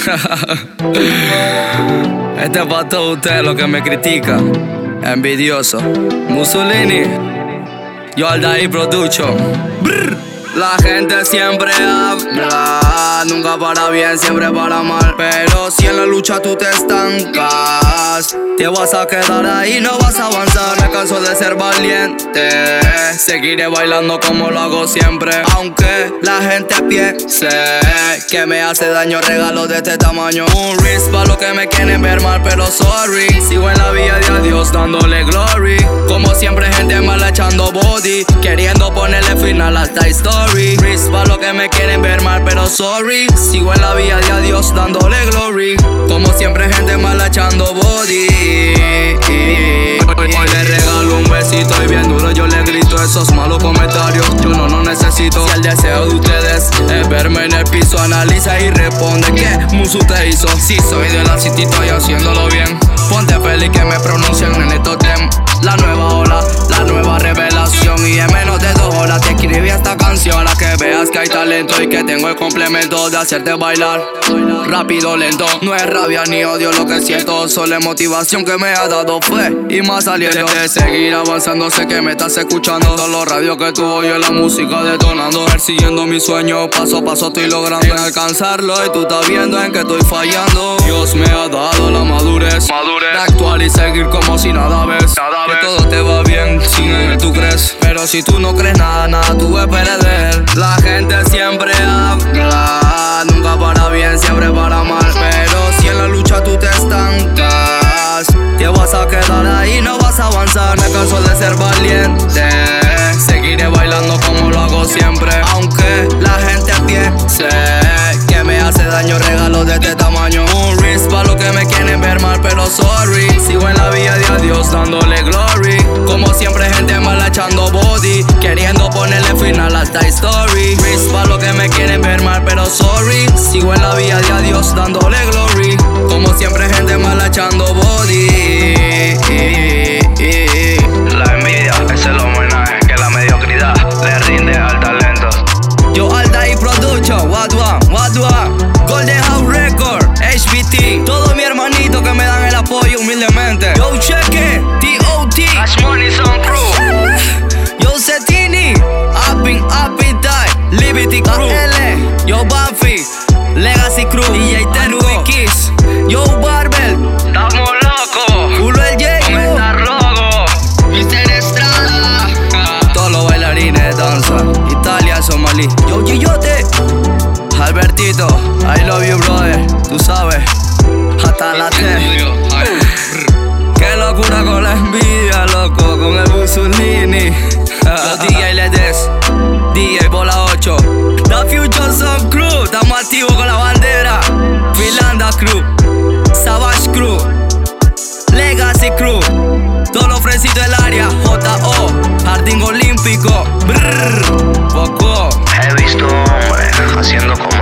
Este es para todos ustedes los que me critican. Envidioso. Mussolini. Yo Aldair Production. Brr. La gente siempre habla, nunca para bien, siempre para mal. Pero si en la lucha tú te estancas, te vas a quedar ahí, no vas a avanzar. Me canso de ser valiente, seguiré bailando como lo hago siempre. Aunque la gente piense que me hace daño regalos de este tamaño. Un risk para los que me quieren ver mal, pero sorry. Sigo en la vía de Dios dándole glory. Como siempre gente mala echando body, queriendo ponerle final a esta historia. Risk para los que me quieren ver mal, pero sorry. Sigo en la vía de Dios dándole glory. Como siempre gente mala echando body. Hoy le regalo un besito y bien duro yo le grito esos malos comentarios. Yo no necesito. Si el deseo de ustedes es verme en el piso, analiza y responde ¿qué musu te hizo? Si soy de la city estoy haciéndolo bien. Ponte feliz que me pronuncian en el totem. La nueva ola, la nueva revelación. Y en menos de 2 horas te escribí esta canción. Para que veas que hay talento y que tengo el complemento de hacerte bailar rápido, lento. No es rabia ni odio lo que siento, solo es motivación que me ha dado fe y más aliento de seguir avanzando. Sé que me estás escuchando, todos los radios que tú oyes, la música detonando. Persiguiendo mis sueños, paso a paso estoy logrando en alcanzarlo. Y tú estás viendo en que estoy fallando. Dios me ha dado la madurez de actuar y seguir como si nada ves. Que todo te va bien, sin él tú crees. Pero si tú no crees nada tú vas a perder. La gente siempre habla, nunca para bien, siempre para mal. Pero si en la lucha tú te estancas, te vas a quedar ahí, no vas a avanzar. Me canso de ser valiente, seguiré bailando como lo hago siempre. Aunque la gente piense que me hace daño regalos de este tamaño. Un risk para los que me quieren ver mal, pero sorry. Sigo en la vía de Dios dándole glory. Como siempre gente mala echando body, queriendo ponerle final a esta story. Risk para los que me quieren ver mal, pero sorry. Sigo en la vía de Dios dándole glory. Como siempre gente mala echando body. La envidia es el homenaje que la mediocridad le rinde al talento. Yo Aldair Production, Wadwa, Golden House Record, HBT. Todos mis hermanitos que me dan el apoyo humildemente. Yo Cheque, TOT, Cash Money Son Crew. Yo Setini, Appetite, Liberty Crew, Yo Buffy, Legacy Crew, DJ Tengo, Kiss, Yo Barbel, Estamos locos. Ulo el J, Comenta rojo. Mr. Estrada. todos los bailarines de danza, Italia, Somalí. Yo Gillote, Albertito, I love you brother, tú sabes, hasta la T. Qué locura con la envidia, loco, con el Mussolini. Los DJ Ledes, DJ Bola 8, The Future Son Crew, estamos activos con la bandera. Finlanda Crew, Savage Crew, Legacy Crew, todos los fresitos del área, J.O., Jardín Olímpico, brrr, poco. He visto hombres haciendo